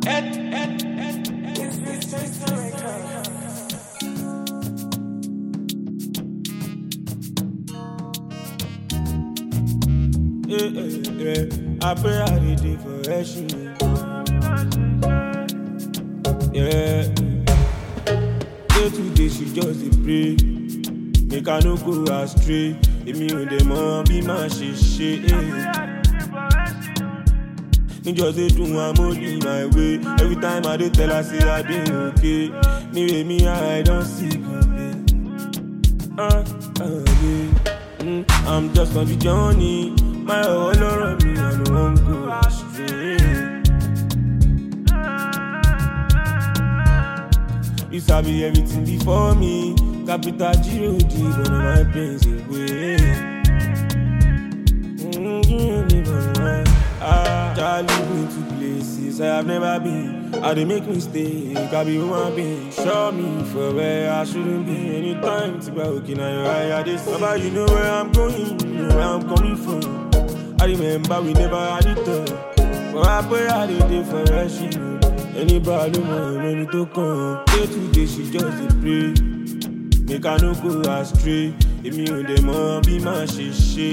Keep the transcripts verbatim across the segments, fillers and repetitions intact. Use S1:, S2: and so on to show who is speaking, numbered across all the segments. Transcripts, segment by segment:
S1: Yeah, yeah, yeah. I pray I did it for action. Yeah. Day to day she just dey pray. Make I no go astray. Èmi ò dẹ̀ mọ̀ bí màá ṣe ṣe. Me just dey do am only my way. Every time I dey tell her say I dey okay. Me wey me I don see good day. Uh, uh, yeah. mm, I'm just on the journey. My whole lot of me, I don't want to go astray. You sabi everything before me. Capital G O D, one of my pains away. Mm-hmm. Ah, Charlie me to places I have never been. I dey make mistake, I be human being. Show me for where I shouldn't be. Anytime to be looking at your eye, I dey see. But you know where I'm going, you know where I'm coming from. I remember we never had it all. But I pray I did it for her, she know. Anybody want me to come. Day to day she just dey pray. Make I no go astray. Èmi ò dẹ̀ mọ̀ bí màá ṣe ṣe.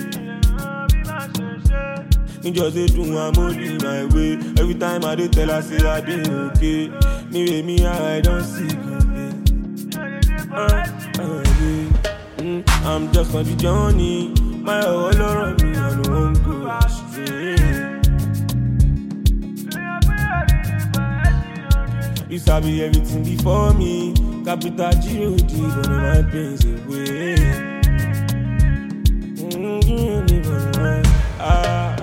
S1: Me just dey do am only my way. Every time I dey tell her say I dey okay. Me wey me I don see good day. Uh, uh, yeah. mm, I'm just on the journey. My whole lot of me, I don't want to go astray. You sabi everything before me. Capital G O D, one of my pains away. Mm-hmm. Ah.